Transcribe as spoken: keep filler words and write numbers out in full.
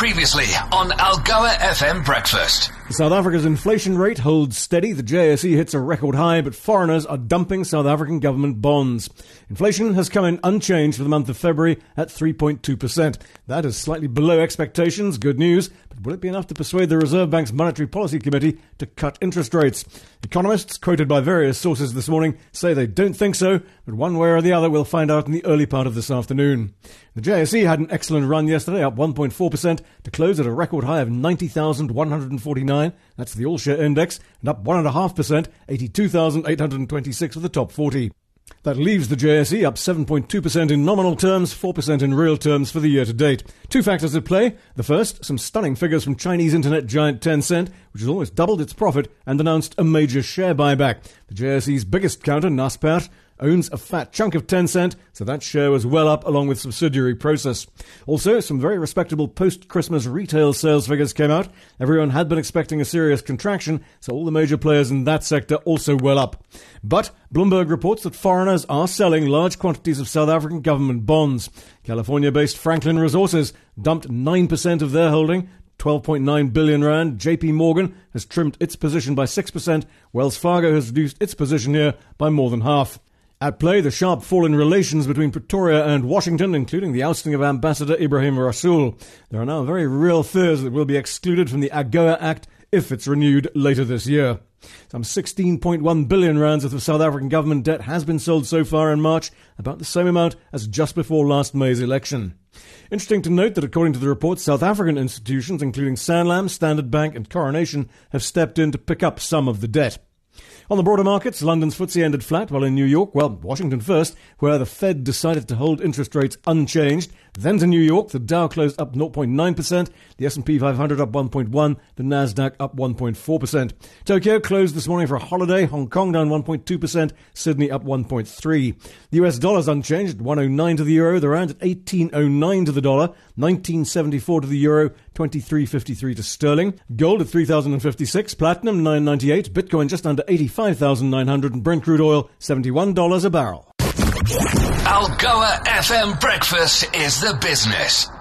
Previously on Algoa F M Breakfast. South Africa's inflation rate holds steady. The J S E hits a record high, but foreigners are dumping South African government bonds. Inflation has come in unchanged for the month of February at three point two percent. That is slightly below expectations. Good news. But will it be enough to persuade the Reserve Bank's Monetary Policy Committee to cut interest rates? Economists, quoted by various sources this morning, say they don't think so, but one way or the other we'll find out in the early part of this afternoon. The J S E had an excellent run yesterday, up one point four percent, to close at a record high of ninety thousand one hundred forty-nine. That's the all-share index, and up one point five percent, eighty-two thousand eight hundred twenty-six for the top forty. That leaves the J S E up seven point two percent in nominal terms, four percent in real terms for the year to date. Two factors at play. The first, some stunning figures from Chinese internet giant Tencent, which has almost doubled its profit and announced a major share buyback. The J S E's biggest counter, Naspers, owns a fat chunk of Tencent, so that share was well up along with subsidiary Prosus. Also, some very respectable post-Christmas retail sales figures came out. Everyone had been expecting a serious contraction, so all the major players in that sector also well up. But Bloomberg reports that foreigners are selling large quantities of South African government bonds. California-based Franklin Resources dumped nine percent of their holding, twelve point nine billion rand. J P Morgan has trimmed its position by six percent. Wells Fargo has reduced its position here by more than half. At play, the sharp fall in relations between Pretoria and Washington, including the ousting of Ambassador Ibrahim Rasool. There are now very real fears that we'll be excluded from the AGOA Act if it's renewed later this year. Some sixteen point one billion rands of the South African government debt has been sold so far in March, about the same amount as just before last May's election. Interesting to note that according to the report, South African institutions, including Sanlam, Standard Bank and Coronation, have stepped in to pick up some of the debt. On the broader markets, London's F T S E ended flat, while in New York, well, Washington first, where the Fed decided to hold interest rates unchanged. Then to New York, the Dow closed up zero point nine percent, the S and P five hundred up one point one, the Nasdaq up one point four percent. Tokyo closed this morning for a holiday, Hong Kong down one point two percent, Sydney up one point three. The U S dollar's unchanged at one oh nine to the euro, the rand at eighteen oh nine to the dollar, nineteen seventy-four to the euro, twenty-three fifty-try to sterling. Gold at three thousand fifty-six, platinum nine ninety-eight, Bitcoin just under eighty-five thousand nine hundred, and Brent crude oil seventy-one dollars a barrel. Algoa F M Breakfast is the business.